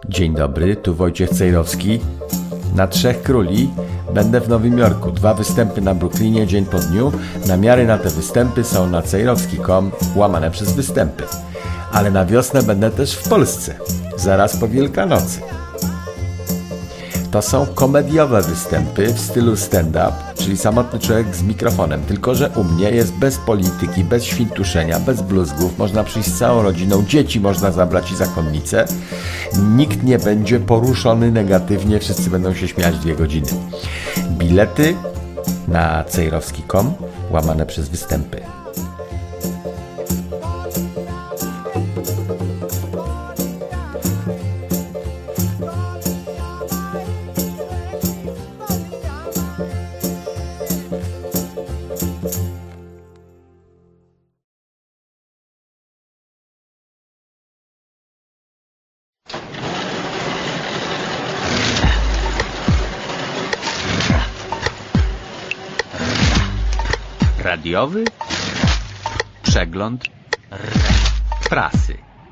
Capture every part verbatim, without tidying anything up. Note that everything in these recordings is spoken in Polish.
Dzień dobry, tu Wojciech Cejrowski. Na Trzech Króli będę w Nowym Jorku. Dwa występy na Brooklynie dzień po dniu. Namiary na te występy są na cejrowski kropka com łamane przez występy. Ale na wiosnę będę też w Polsce, zaraz po Wielkanocy. To są komediowe występy w stylu stand-up, czyli samotny człowiek z mikrofonem, tylko że u mnie jest bez polityki, bez świntuszenia, bez bluzgów, można przyjść z całą rodziną, dzieci można zabrać i zakonnice. Nikt nie będzie poruszony negatywnie, wszyscy będą się śmiać dwie godziny. Bilety na cejrowski kropka com łamane przez występy. Radiowy przegląd prasy.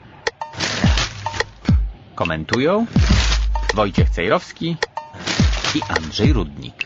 Komentują Wojciech Cejrowski i Andrzej Rudnik.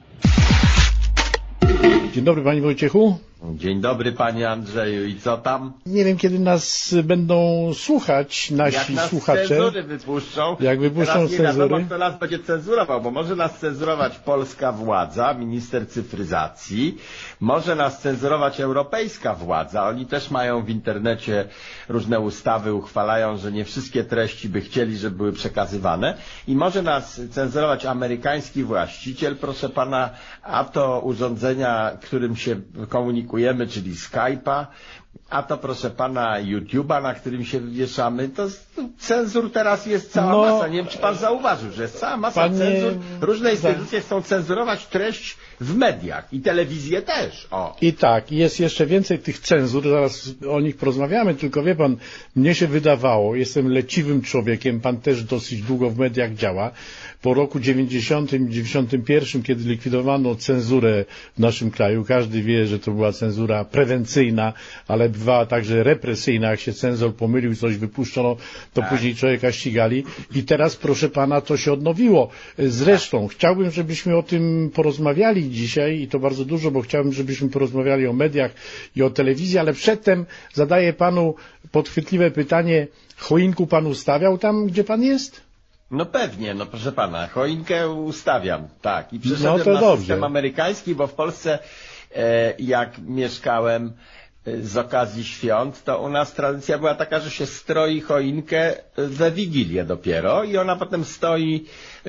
Dzień dobry, panie Wojciechu. Dzień dobry, panie Andrzeju. I co tam? Nie wiem, kiedy nas będą słuchać nasi Jak nas słuchacze. cenzury wypuszczą. Jak wypuszczą Teraz nie cenzury. wiadomo, kto nas będzie cenzurował, bo może nas cenzurować polska władza, minister cyfryzacji, może nas cenzurować europejska władza. Oni też mają w internecie różne ustawy, uchwalają, że nie wszystkie treści by chcieli, żeby były przekazywane. I może nas cenzurować amerykański właściciel, proszę pana, a to urządzenia, którym się komunikujemy, czyli Skype'a, a to proszę pana YouTube'a, na którym się wywieszamy, to cenzur teraz jest cała No, masa. Nie wiem, czy pan zauważył, że jest cała masa panie... cenzur. Różne instytucje chcą cenzurować treść w mediach i telewizję też. O. I tak, jest jeszcze więcej tych cenzur, zaraz o nich porozmawiamy, tylko wie pan, mnie się wydawało, jestem leciwym człowiekiem, pan też dosyć długo w mediach działa. Po roku dziewięćdziesiątym, dziewięćdziesiątym pierwszym, kiedy likwidowano cenzurę w naszym kraju, każdy wie, że to była cenzura prewencyjna, ale bywała także represyjna. Jak się cenzor pomylił, coś wypuszczono, to tak. Później człowieka ścigali. I teraz, proszę pana, to się odnowiło. Zresztą chciałbym, żebyśmy o tym porozmawiali dzisiaj i to bardzo dużo, bo chciałbym, żebyśmy porozmawiali o mediach i o telewizji, ale przedtem zadaję panu podchwytliwe pytanie. Choinku pan ustawiał tam, gdzie pan jest? No pewnie, no proszę pana, choinkę ustawiam, tak. I przeszedłem no to na dobrze. system amerykański, bo w Polsce e, jak mieszkałem e, z okazji świąt, to u nas tradycja była taka, że się stroi choinkę we Wigilię dopiero i ona potem stoi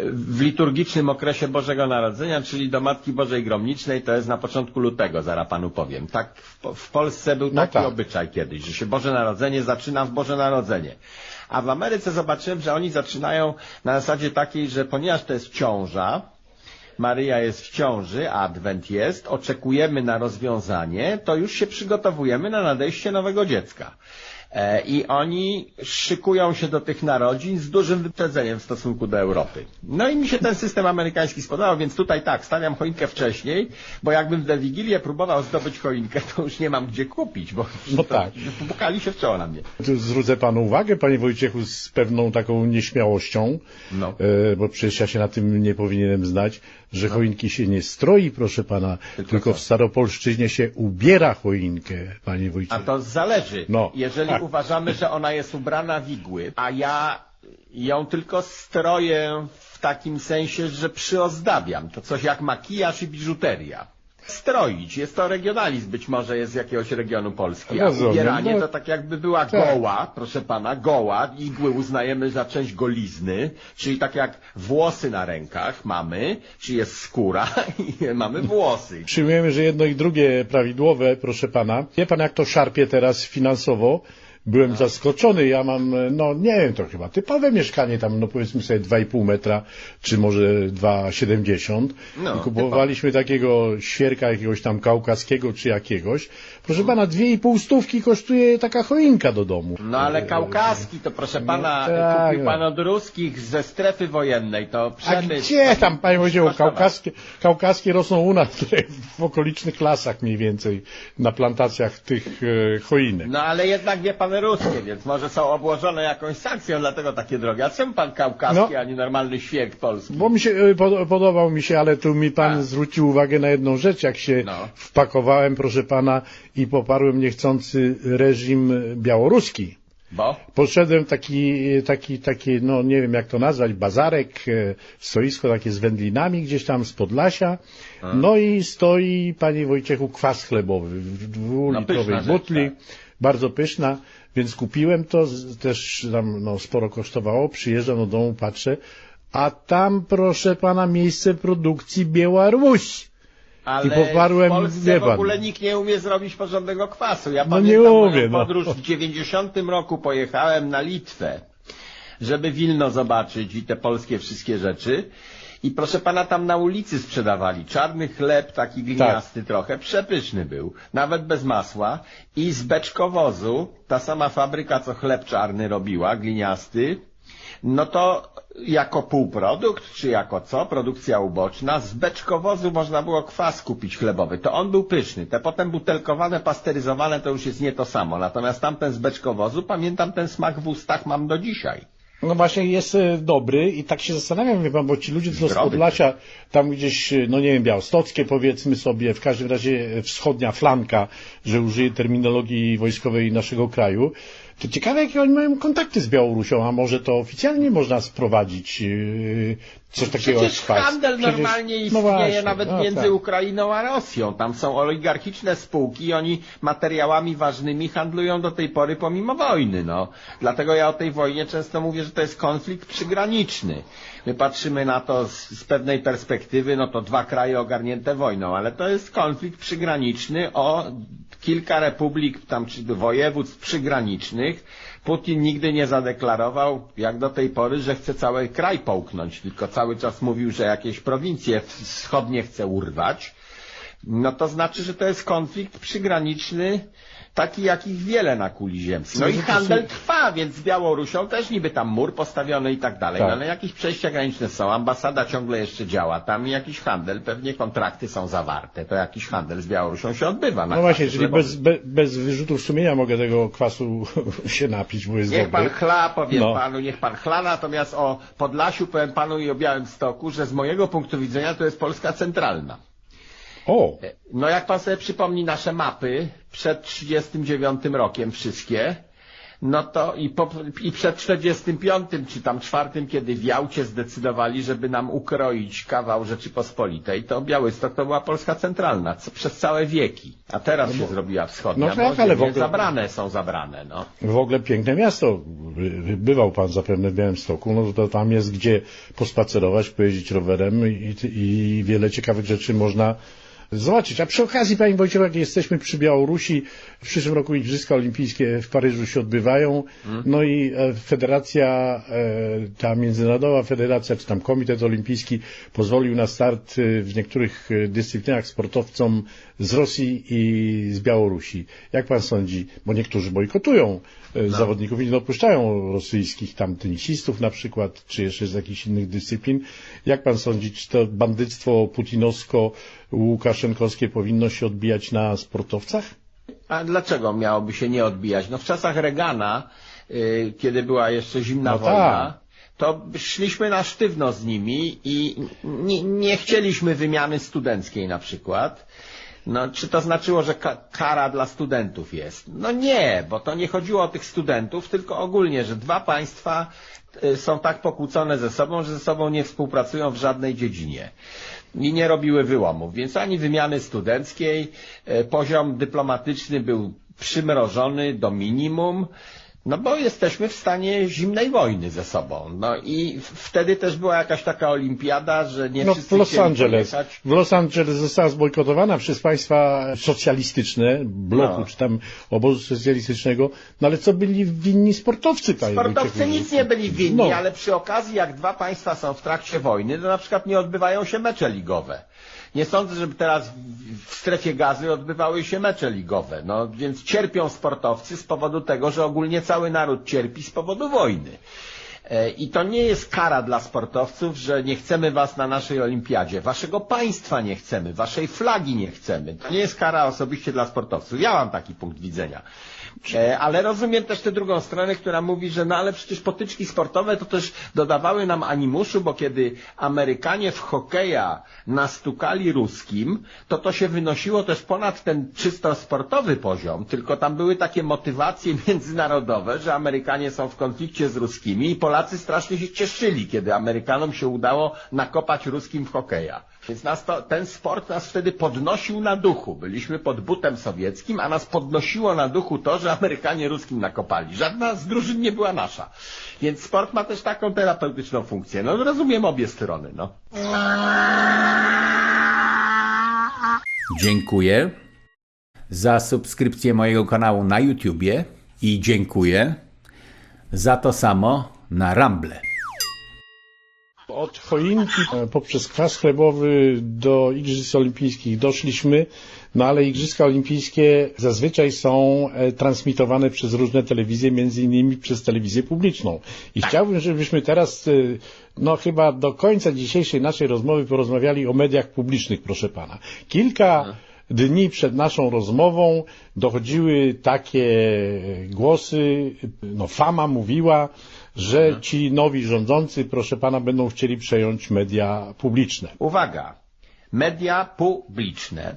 w liturgicznym okresie Bożego Narodzenia, czyli do Matki Bożej Gromnicznej, to jest na początku lutego, zaraz panu powiem. Tak w, w Polsce był taki no tak. obyczaj kiedyś, że się Boże Narodzenie zaczyna w Boże Narodzenie. A w Ameryce zobaczyłem, że oni zaczynają na zasadzie takiej, że ponieważ to jest ciąża, Maryja jest w ciąży, Adwent jest, oczekujemy na rozwiązanie, to już się przygotowujemy na nadejście nowego dziecka. E, I oni szykują się do tych narodzin z dużym wyprzedzeniem w stosunku do Europy. No i mi się ten system amerykański spodobał, więc tutaj tak, stawiam choinkę wcześniej, bo jakbym w Wigilię próbował zdobyć choinkę, to już nie mam gdzie kupić, bo no tak. pukali się w czoło na mnie. Tu zwrócę panu uwagę, panie Wojciechu, z pewną taką nieśmiałością, no. e, bo przecież ja się na tym nie powinienem znać, że no. choinki się nie stroi, proszę pana, tylko, tylko w Staropolszczyźnie się ubiera choinkę, panie Wojciechu. A to zależy. No. Jeżeli tak. uważamy, że ona jest ubrana w igły, a ja ją tylko stroję w takim sensie, że przyozdabiam. To coś jak makijaż i biżuteria. Stroić. Jest to regionalizm, być może jest z jakiegoś regionu Polski, a Rozumiem, ubieranie no, to tak jakby była tak. goła, proszę pana, goła, igły uznajemy za część golizny, czyli tak jak włosy na rękach mamy, czyli jest skóra i mamy włosy. Przyjmujemy, że jedno i drugie prawidłowe, proszę pana. Wie pan, jak to szarpie teraz finansowo? Byłem no. zaskoczony, ja mam, no nie wiem, to chyba typowe mieszkanie tam, no powiedzmy sobie dwa i pół metra, czy może dwa siedemdziesiąt. No, I kupowaliśmy typowe. Takiego świerka jakiegoś tam kaukaskiego czy jakiegoś. Proszę pana, dwie i pół stówki kosztuje taka choinka do domu. No ale kaukaski to proszę pana, no, tak, kupił pan od ruskich ze strefy wojennej, to przemysł. A gdzie tam, panie Wojciechu, kaukaskie, kaukaskie rosną u nas tutaj w okolicznych lasach mniej więcej, na plantacjach tych e, choinek. No ale jednak wie pan, strony ruskie, więc może są obłożone jakąś sankcją, dlatego takie drogie. A czemu pan kaukaski, No. a nie normalny świerk polski? Bo mi się, y, pod, podobał mi się, ale tu mi pan A. zwrócił uwagę na jedną rzecz, jak się No. wpakowałem, proszę pana, i poparłem niechcący reżim białoruski. Bo? Poszedłem taki, taki, taki, no nie wiem jak to nazwać, bazarek, e, stoisko takie z wędlinami gdzieś tam z Podlasia. No i stoi, panie Wojciechu, kwas chlebowy w dwulitrowej No, pyszna rzecz, butli. tak. Bardzo pyszna, więc kupiłem to, z- też tam no, sporo kosztowało. Przyjeżdżam do domu, patrzę, a tam, proszę pana, miejsce produkcji Białoruś. Ale I poparłem, w Polsce wie w pan. ogóle nikt nie umie zrobić porządnego kwasu. Ja No pamiętam nie moją umie, no. podróż w dziewięćdziesiątym roku pojechałem na Litwę, żeby Wilno zobaczyć i te polskie wszystkie rzeczy. I proszę pana, tam na ulicy sprzedawali czarny chleb, taki gliniasty trochę, przepyszny był, nawet bez masła. I z beczkowozu, ta sama fabryka, co chleb czarny robiła, gliniasty, no to jako półprodukt, czy jako co, produkcja uboczna, z beczkowozu można było kwas kupić chlebowy. To on był pyszny. Te potem butelkowane, pasteryzowane to już jest nie to samo. Natomiast tamten z beczkowozu, pamiętam, ten smak w ustach mam do dzisiaj. No właśnie jest e, dobry i tak się zastanawiam, wie pan, bo ci ludzie co z Zdrowy Podlasia, tam gdzieś, e, no nie wiem, białostockie powiedzmy sobie, w każdym razie e, wschodnia flanka, że użyję terminologii wojskowej naszego kraju, to ciekawe jakie oni mają kontakty z Białorusią, a może to oficjalnie można sprowadzić e, coś takiego jak Przecież kwas. handel Przecież- normalnie no istnieje właśnie, nawet no między tak. Ukrainą a Rosją. Tam są oligarchiczne spółki i oni materiałami ważnymi handlują do tej pory pomimo wojny. No. Dlatego ja o tej wojnie często mówię, że to jest konflikt przygraniczny. My patrzymy na to z, z pewnej perspektywy, no to dwa kraje ogarnięte wojną, ale to jest konflikt przygraniczny o kilka republik tam czy województw przygranicznych. Putin nigdy nie zadeklarował, jak do tej pory, że chce cały kraj połknąć, tylko cały czas mówił, że jakieś prowincje wschodnie chce urwać. No to znaczy, że to jest konflikt przygraniczny, taki jakich wiele na kuli ziemskiej. No i handel trwa, więc z Białorusią też niby tam mur postawiony i tak dalej, Tak. no ale jakieś przejścia graniczne są, ambasada ciągle jeszcze działa, tam jakiś handel, pewnie kontrakty są zawarte, to jakiś handel z Białorusią się odbywa. Na No właśnie, kwasie czyli chlebowym. bez, be, bez wyrzutów sumienia mogę tego kwasu się napić, bo jest Niech dobry. pan chla, powiem No. panu, niech pan chla, natomiast o Podlasiu powiem panu i o Białymstoku, że z mojego punktu widzenia to jest Polska centralna. O, No jak pan sobie przypomni nasze mapy przed trzydziestym dziewiątym rokiem wszystkie, no to i, po, i przed czterdziestym piątym czy tam czwartym, kiedy w Jałcie zdecydowali, żeby nam ukroić kawał Rzeczypospolitej, to Białystok to była Polska centralna co, przez całe wieki. A teraz się zrobiła wschodnia, no tak, bo ale w ziemie ogóle- zabrane są zabrane, no. w ogóle piękne miasto. By- Bywał pan zapewne w Białymstoku, no to tam jest gdzie pospacerować, pojeździć rowerem i, i wiele ciekawych rzeczy można zobaczyć. A przy okazji, panie Wojciechu, jak jesteśmy przy Białorusi, w przyszłym roku Igrzyska Olimpijskie w Paryżu się odbywają, no i e, federacja, e, ta międzynarodowa federacja, czy tam komitet olimpijski pozwolił na start e, w niektórych e, dyscyplinach sportowcom z Rosji i z Białorusi. Jak pan sądzi, bo niektórzy bojkotują e, zawodników i nie dopuszczają rosyjskich tam tenisistów na przykład, czy jeszcze z jakichś innych dyscyplin. Jak pan sądzi, czy to bandyctwo putinowsko łukaszenkowskie powinno się odbijać na sportowcach? A dlaczego miałoby się nie odbijać? No w czasach Reagana, y, kiedy była jeszcze zimna No wojna, tak. to szliśmy na sztywno z nimi i nie, nie chcieliśmy wymiany studenckiej na przykład. No, czy to znaczyło, że ka kara dla studentów jest? No nie, bo to nie chodziło o tych studentów, tylko ogólnie, że dwa państwa y, są tak pokłócone ze sobą, że ze sobą nie współpracują w żadnej dziedzinie. I nie robiły wyłomów, więc ani wymiany studenckiej, e, poziom dyplomatyczny był przymrożony do minimum, no bo jesteśmy w stanie zimnej wojny ze sobą. No i wtedy też była jakaś taka olimpiada, że nie No wszyscy w Los chcieli Angeles. pojechać. W Los Angeles została zbojkotowana przez państwa socjalistyczne, bloku No. czy tam obozu socjalistycznego, no ale co byli winni sportowcy? panie Sportowcy Wojciechu? nic nie byli winni, No. ale przy okazji, jak dwa państwa są w trakcie wojny, to na przykład nie odbywają się mecze ligowe. Nie sądzę, żeby teraz w- w strefie gazy odbywały się mecze ligowe. No więc cierpią sportowcy z powodu tego, że ogólnie cały naród cierpi z powodu wojny. E, I to nie jest kara dla sportowców, że nie chcemy was na naszej olimpiadzie. Waszego państwa nie chcemy, waszej flagi nie chcemy. To nie jest kara osobiście dla sportowców. Ja mam taki punkt widzenia. E, ale rozumiem też tę drugą stronę, która mówi, że no ale przecież potyczki sportowe to też dodawały nam animuszu, bo kiedy Amerykanie w hokeja nastukali ruskim, to to się wynosiło też ponad ten czysto sportowy poziom, tylko tam były takie motywacje międzynarodowe, że Amerykanie są w konflikcie z ruskimi i Polacy strasznie się cieszyli, kiedy Amerykanom się udało nakopać ruskim w hokeja. Więc nas to, ten sport nas wtedy podnosił na duchu. Byliśmy pod butem sowieckim, a nas podnosiło na duchu to, że Amerykanie ruskim nakopali. Żadna z drużyn nie była nasza. Więc sport ma też taką terapeutyczną funkcję. No rozumiem obie strony, no. Dziękuję za subskrypcję mojego kanału na YouTubie i dziękuję za to samo na Rumble. Od choinki poprzez kwas chlebowy do Igrzysk Olimpijskich doszliśmy, no ale Igrzyska Olimpijskie zazwyczaj są transmitowane przez różne telewizje, między innymi przez telewizję publiczną. I chciałbym, żebyśmy teraz, no chyba do końca dzisiejszej naszej rozmowy porozmawiali o mediach publicznych, proszę pana. Kilka dni przed naszą rozmową dochodziły takie głosy, no fama mówiła, że ci nowi rządzący, proszę pana, będą chcieli przejąć media publiczne. Uwaga! Media publiczne,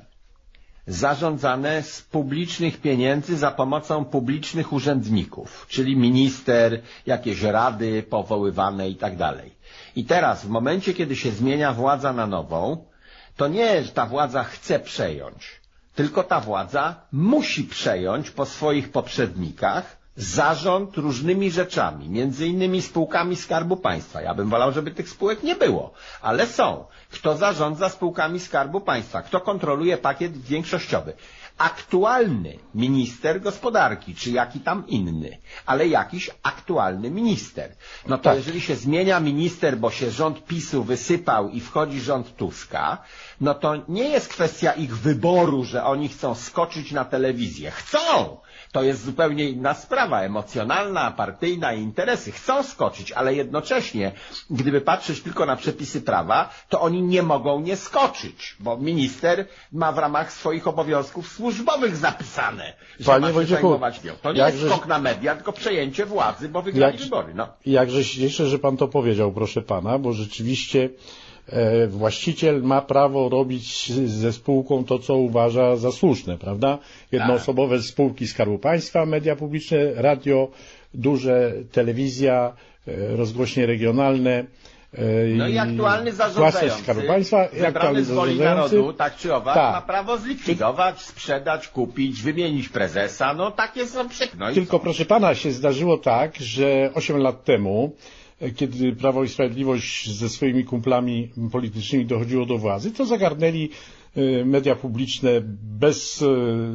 zarządzane z publicznych pieniędzy za pomocą publicznych urzędników, czyli minister, jakieś rady powoływane i tak dalej. I teraz, w momencie, kiedy się zmienia władza na nową, to nie, że ta władza chce przejąć, tylko ta władza musi przejąć po swoich poprzednikach zarząd różnymi rzeczami, między innymi spółkami Skarbu Państwa. Ja bym wolał, żeby tych spółek nie było, ale są. Kto zarządza spółkami Skarbu Państwa? Kto kontroluje pakiet większościowy? Aktualny minister gospodarki, czy jaki tam inny, ale jakiś aktualny minister. No to tak. Jeżeli się zmienia minister, bo się rząd PiSu wysypał i wchodzi rząd Tuska, no to nie jest kwestia ich wyboru, że oni chcą skoczyć na telewizję. Chcą! To jest zupełnie inna sprawa, emocjonalna, partyjna i interesy. Chcą skoczyć, ale jednocześnie, gdyby patrzeć tylko na przepisy prawa, to oni nie mogą nie skoczyć, bo minister ma w ramach swoich obowiązków służbowych zapisane, że Panie ma się Wojciechu, zajmować nią. To nie jakże... jest skok na media, tylko przejęcie władzy, bo wygrali Jak... wybory. No. Jakże się cieszę, że pan to powiedział, proszę pana, bo rzeczywiście e, właściciel ma prawo robić ze spółką to, co uważa za słuszne, prawda? Jednoosobowe tak. Spółki Skarbu Państwa, media publiczne, radio, duże, telewizja, e, rozgłośnie regionalne. No i aktualny zarządzający, Skarbu Państwa, wybrany z woli narodu, tak czy owak, tak. ma prawo zlikwidować, sprzedać, kupić, wymienić prezesa, no takie są przepisy. No Tylko proszę pana, się zdarzyło tak, że osiem lat temu, kiedy Prawo i Sprawiedliwość ze swoimi kumplami politycznymi dochodziło do władzy, to zagarnęli media publiczne bez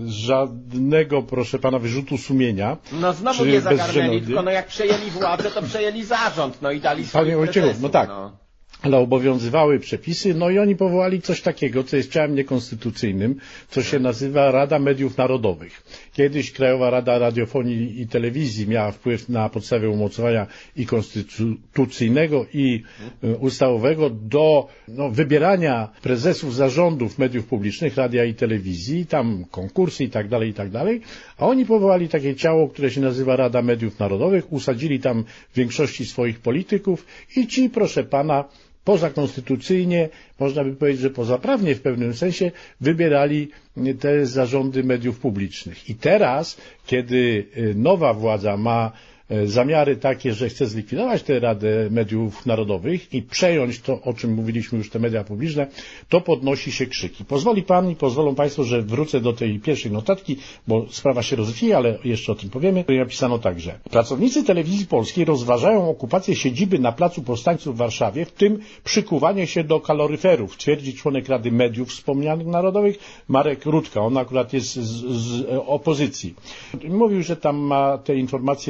żadnego, proszę pana, wyrzutu sumienia. No znowu nie zagarnęli, tylko no jak przejęli władzę, to przejęli zarząd, no i dali swoich prezesów. No tak. No. Ale obowiązywały przepisy, no i oni powołali coś takiego, co jest ciałem niekonstytucyjnym, co się nazywa Rada Mediów Narodowych. Kiedyś Krajowa Rada Radiofonii i Telewizji miała wpływ na podstawie umocowania i konstytucyjnego, i ustawowego do no, wybierania prezesów zarządów mediów publicznych, radia i telewizji, tam konkursy i tak dalej, i tak dalej, a oni powołali takie ciało, które się nazywa Rada Mediów Narodowych, usadzili tam w większości swoich polityków i ci, proszę pana, pozakonstytucyjnie, można by powiedzieć, że pozaprawnie w pewnym sensie wybierali te zarządy mediów publicznych. I teraz, kiedy nowa władza ma zamiary takie, że chce zlikwidować tę Radę Mediów Narodowych i przejąć to, o czym mówiliśmy już, te media publiczne, to podnosi się krzyki. Pozwoli pan i pozwolą państwo, że wrócę do tej pierwszej notatki, bo sprawa się rozwija, ale jeszcze o tym powiemy. Napisano także: pracownicy Telewizji Polskiej rozważają okupację siedziby na Placu Powstańców w Warszawie, w tym przykuwanie się do kaloryferów, twierdzi członek Rady Mediów Wspomnianych Narodowych Marek Rutka. On akurat jest z, z opozycji. Mówił, że tam ma te informacje z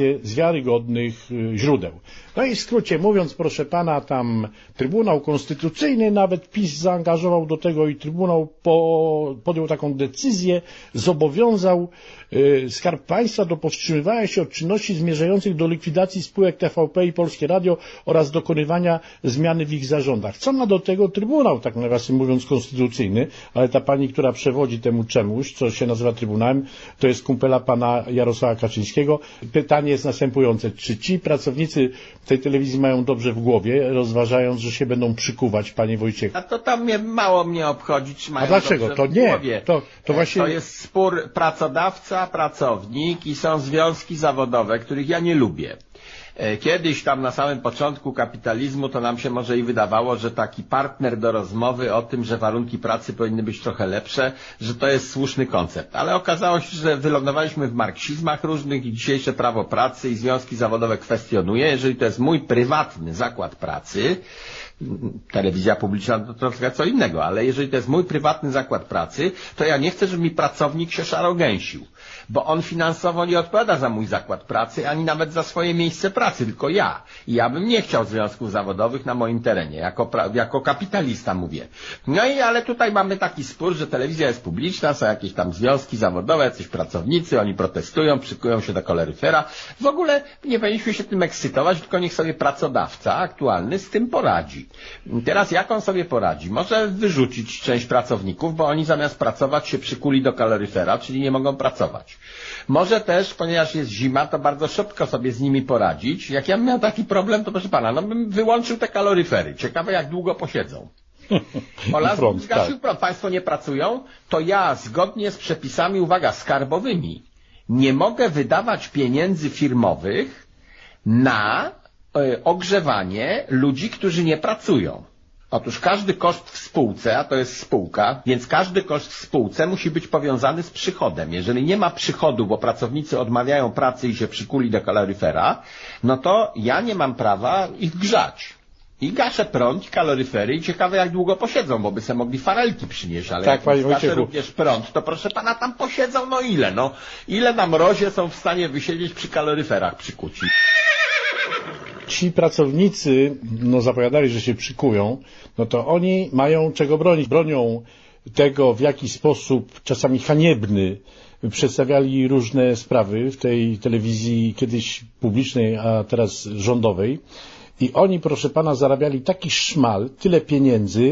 wiarygodnych źródeł. No i w skrócie mówiąc, proszę pana, tam Trybunał Konstytucyjny, nawet PiS zaangażował do tego i Trybunał po, podjął taką decyzję, zobowiązał y, Skarb Państwa do powstrzymywania się od czynności zmierzających do likwidacji spółek T V P i Polskie Radio oraz dokonywania zmiany w ich zarządach. Co ma do tego Trybunał, tak nawiasem mówiąc, konstytucyjny, ale ta pani, która przewodzi temu czemuś, co się nazywa Trybunałem, to jest kumpela pana Jarosława Kaczyńskiego. Pytanie jest następujące, czy ci pracownicy tej telewizji mają dobrze w głowie, rozważając, że się będą przykuwać, panie Wojciechu? A to tam mnie, mało mnie obchodzi, czy mają A dlaczego? dobrze To w nie. głowie. To, to właśnie... To jest spór pracodawca, pracownik i są związki zawodowe, których ja nie lubię. Kiedyś tam na samym początku kapitalizmu to nam się może i wydawało, że taki partner do rozmowy o tym, że warunki pracy powinny być trochę lepsze, że to jest słuszny koncept. Ale okazało się, że wylądowaliśmy w marksizmach różnych i dzisiejsze prawo pracy i związki zawodowe kwestionuje. Jeżeli to jest mój prywatny zakład pracy, telewizja publiczna to trochę co innego, ale jeżeli to jest mój prywatny zakład pracy, to ja nie chcę, żeby mi pracownik się szarogęsił, bo on finansowo nie odpowiada za mój zakład pracy, ani nawet za swoje miejsce pracy, tylko ja. I ja bym nie chciał związków zawodowych na moim terenie, jako, jako kapitalista mówię. No i ale tutaj mamy taki spór, że telewizja jest publiczna, są jakieś tam związki zawodowe, jacyś pracownicy, oni protestują, przykują się do kaloryfera. W ogóle nie powinniśmy się tym ekscytować, tylko niech sobie pracodawca aktualny z tym poradzi. Teraz jak on sobie poradzi? Może wyrzucić część pracowników, bo oni zamiast pracować się przykuli do kaloryfera, czyli nie mogą pracować. Może też, ponieważ jest zima, to bardzo szybko sobie z nimi poradzić. Jak ja bym miał taki problem, to proszę pana, no bym wyłączył te kaloryfery. Ciekawe jak długo posiedzą. Ola Front, zgasił tak. prąd. Państwo nie pracują, to ja zgodnie z przepisami, uwaga, skarbowymi, nie mogę wydawać pieniędzy firmowych na y, ogrzewanie ludzi, którzy nie pracują. Otóż każdy koszt w spółce, a to jest spółka, więc każdy koszt w spółce musi być powiązany z przychodem. Jeżeli nie ma przychodu, bo pracownicy odmawiają pracy i się przykuli do kaloryfera, no to ja nie mam prawa ich grzać. I gaszę prąd, kaloryfery i ciekawe jak długo posiedzą, bo by se mogli farelki przynieść, ale tak, jak gaszę również prąd, to proszę pana tam posiedzą, no ile, no ile na mrozie są w stanie wysiedzieć przy kaloryferach przykuci. Ci pracownicy, no zapowiadali, że się przykują, no to oni mają czego bronić. Bronią tego, w jaki sposób czasami haniebny przedstawiali różne sprawy w tej telewizji kiedyś publicznej, a teraz rządowej. I oni, proszę pana, zarabiali taki szmal, tyle pieniędzy,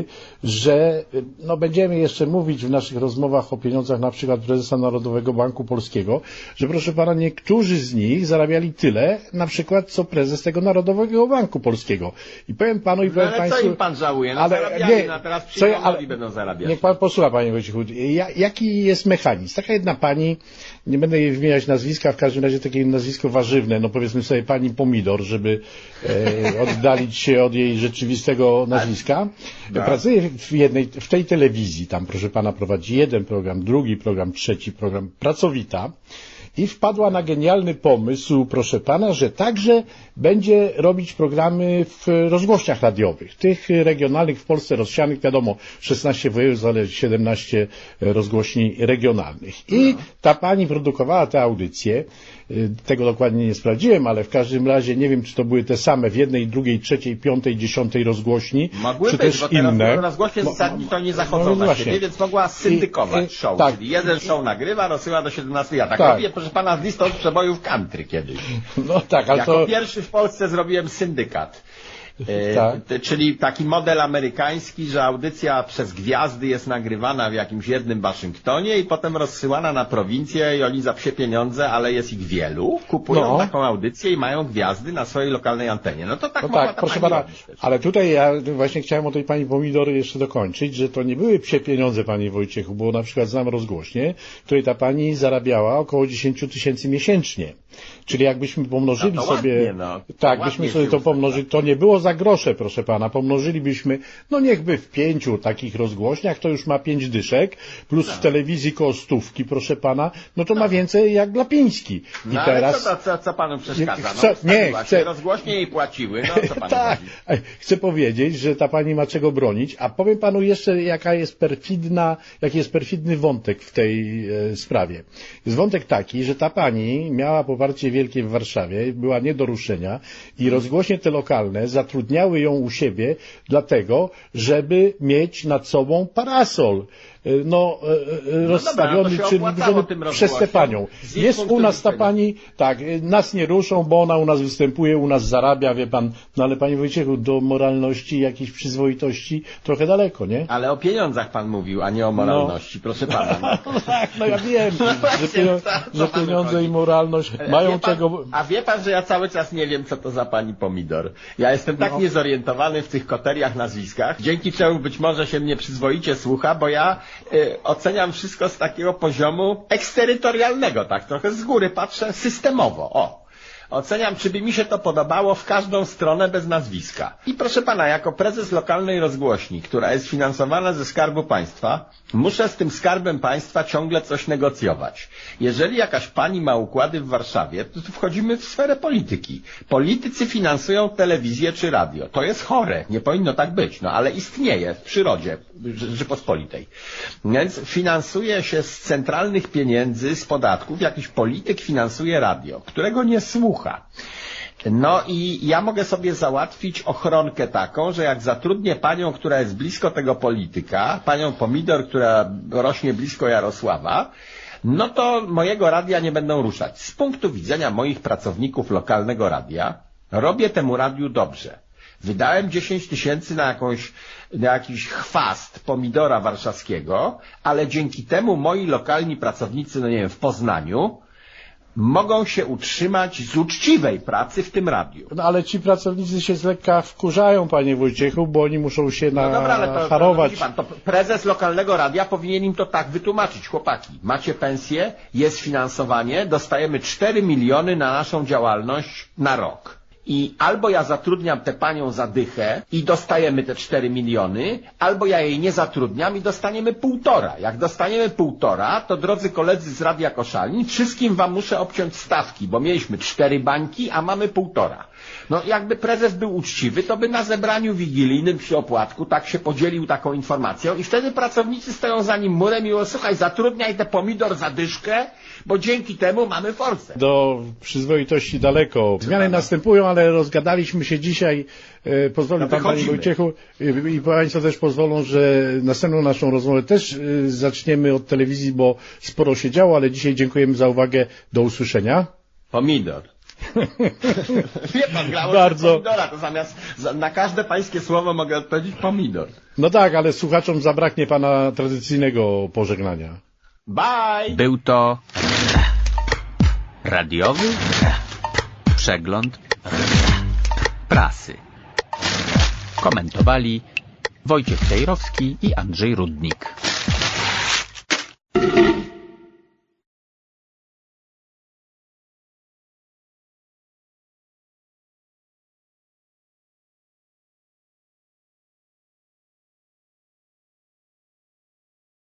że no będziemy jeszcze mówić w naszych rozmowach o pieniądzach na przykład prezesa Narodowego Banku Polskiego, że proszę pana, niektórzy z nich zarabiali tyle, na przykład co prezes tego Narodowego Banku Polskiego. I powiem panu i powiem no, ale państwu... co im pan żałuje? No ale zarabiali, nie, no teraz co ja, ale, będą zarabiać. Niech pan posłucha, panie Wojciechu. Ja, jaki jest mechanizm? Taka jedna pani, nie będę jej wymieniać nazwiska, w każdym razie takie nazwisko warzywne, no powiedzmy sobie pani Pomidor, żeby e, oddalić się od jej rzeczywistego nazwiska. Tak. Pracuje w jednej, w tej telewizji, tam proszę pana prowadzi jeden program, drugi program, trzeci program, pracowita. I wpadła na genialny pomysł, proszę pana, że także będzie robić programy w rozgłośniach radiowych, tych regionalnych w Polsce rozsianych, wiadomo, szesnaście województw, ale siedemnaście rozgłośni regionalnych. I ta pani produkowała te audycje, tego dokładnie nie sprawdziłem, ale w każdym razie nie wiem, czy to były te same w jednej, drugiej, trzeciej, piątej, dziesiątej rozgłośni, Mogły czy być, też bo teraz inne. rozgłośnie No, zasadniczo to nie zachodzą no na właśnie. siebie, więc mogła syndykować I- i- show, tak. czyli jeden show nagrywa, rozsyła do siedemnastu. Ja tak, Tak. robię, proszę pana, z listą przebojów country kiedyś. No tak, ale Jako to... pierwszy w Polsce zrobiłem syndykat. E, Tak. t- czyli taki model amerykański, że audycja przez gwiazdy jest nagrywana w jakimś jednym Waszyngtonie i potem rozsyłana na prowincję i oni za psie pieniądze, ale jest ich wielu, kupują No. taką audycję i mają gwiazdy na swojej lokalnej antenie. No to tak No mogła tak, ta proszę pani pana, robić też. ale tutaj ja właśnie chciałem o tej pani Pomidory jeszcze dokończyć, że to nie były psie pieniądze, panie Wojciechu, bo na przykład znam rozgłośnię, w której ta pani zarabiała około dziesięć tysięcy miesięcznie. Czyli jakbyśmy pomnożyli No to sobie, ładnie, no. To tak, ładnie byśmy się sobie to ustawia. pomnożyli, to nie było za grosze, proszę pana, pomnożylibyśmy, no niechby w pięciu takich rozgłośniach, to już ma pięć dyszek, plus w telewizji koło stówki, proszę pana, no to ma więcej jak Glapiński. I no teraz... ale co, co, co panu przeszkadza? Chcę, No, nie, chcę... rozgłośnie jej płaciły, no co panu tak, chodzi? chcę powiedzieć, że ta pani ma czego bronić, a powiem panu jeszcze, jaka jest perfidna, jaki jest perfidny wątek w tej e, sprawie. Jest wątek taki, że ta pani miała poparcie wielkie w Warszawie, była nie do ruszenia i rozgłośnie te lokalne zatrudniały ją u siebie dlatego, żeby mieć nad sobą parasol. No, no rozstawiony, dobra, czy żeby przez tę panią. Jest u nas ta pani, tak, nas nie ruszą, bo ona u nas występuje, u nas zarabia, wie pan, no ale panie Wojciechu, do moralności, jakiejś przyzwoitości trochę daleko, nie? Ale o pieniądzach pan mówił, a nie o moralności, no. Proszę pana. No tak, no ja wiem, że, pienio że pieniądze i moralność mają pan, czego... A wie pan, że ja cały czas nie wiem, co to za pani Pomidor. Ja jestem tak no. niezorientowany w tych koteriach, nazwiskach, dzięki czemu być może się mnie przyzwoicie słucha, bo ja y, oceniam wszystko z takiego poziomu eksterytorialnego, tak trochę z góry patrzę systemowo, o. Oceniam, czy by mi się to podobało w każdą stronę bez nazwiska. I proszę pana, jako prezes lokalnej rozgłośni, która jest finansowana ze Skarbu Państwa, muszę z tym Skarbem Państwa ciągle coś negocjować. Jeżeli jakaś pani ma układy w Warszawie, to tu wchodzimy w sferę polityki. Politycy finansują telewizję czy radio. To jest chore, nie powinno tak być, no ale istnieje w przyrodzie Rzeczypospolitej. Więc finansuje się z centralnych pieniędzy, z podatków, jakiś polityk finansuje radio, którego nie słucha. No i ja mogę sobie załatwić ochronkę taką, że jak zatrudnię panią, która jest blisko tego polityka, panią Pomidor, która rośnie blisko Jarosława, no to mojego radia nie będą ruszać. Z punktu widzenia moich pracowników lokalnego radia robię temu radiu dobrze. Wydałem dziesięć tysięcy na jakąś, na jakiś chwast Pomidora warszawskiego, ale dzięki temu moi lokalni pracownicy, no nie wiem, w Poznaniu, mogą się utrzymać z uczciwej pracy w tym radiu. No ale ci pracownicy się z lekka wkurzają, panie Wojciechu, bo oni muszą się no dobra, ale to, nacharować. To, pan, to prezes lokalnego radia powinien im to tak wytłumaczyć. Chłopaki, macie pensję, jest finansowanie, dostajemy cztery miliony na naszą działalność na rok. I albo ja zatrudniam tę panią za dychę i dostajemy te cztery miliony, albo ja jej nie zatrudniam i dostaniemy półtora. Jak dostaniemy półtora, to drodzy koledzy z Radia Koszalin, wszystkim wam muszę obciąć stawki, bo mieliśmy cztery bańki, a mamy półtora. No jakby prezes był uczciwy, to by na zebraniu wigilijnym przy opłatku tak się podzielił taką informacją i wtedy pracownicy stoją za nim murem i mówią, słuchaj, zatrudniaj te Pomidor za dyszkę, bo dzięki temu mamy forsę. Do przyzwoitości daleko. Zmiany następują, ale rozgadaliśmy się dzisiaj. Pozwoli no pan, panie Wojciechu, i państwo też pozwolą, że następną naszą rozmowę też zaczniemy od telewizji, bo sporo się działo, ale dzisiaj dziękujemy za uwagę. Do usłyszenia. Pomidor. Wie pan, grało Bardzo. Pomidora, to zamiast na każde pańskie słowo mogę odpowiedzieć Pomidor. No tak, ale słuchaczom zabraknie pana tradycyjnego pożegnania. Bye! Był to radiowy przegląd prasy. Komentowali Wojciech Cejrowski i Andrzej Rudnik.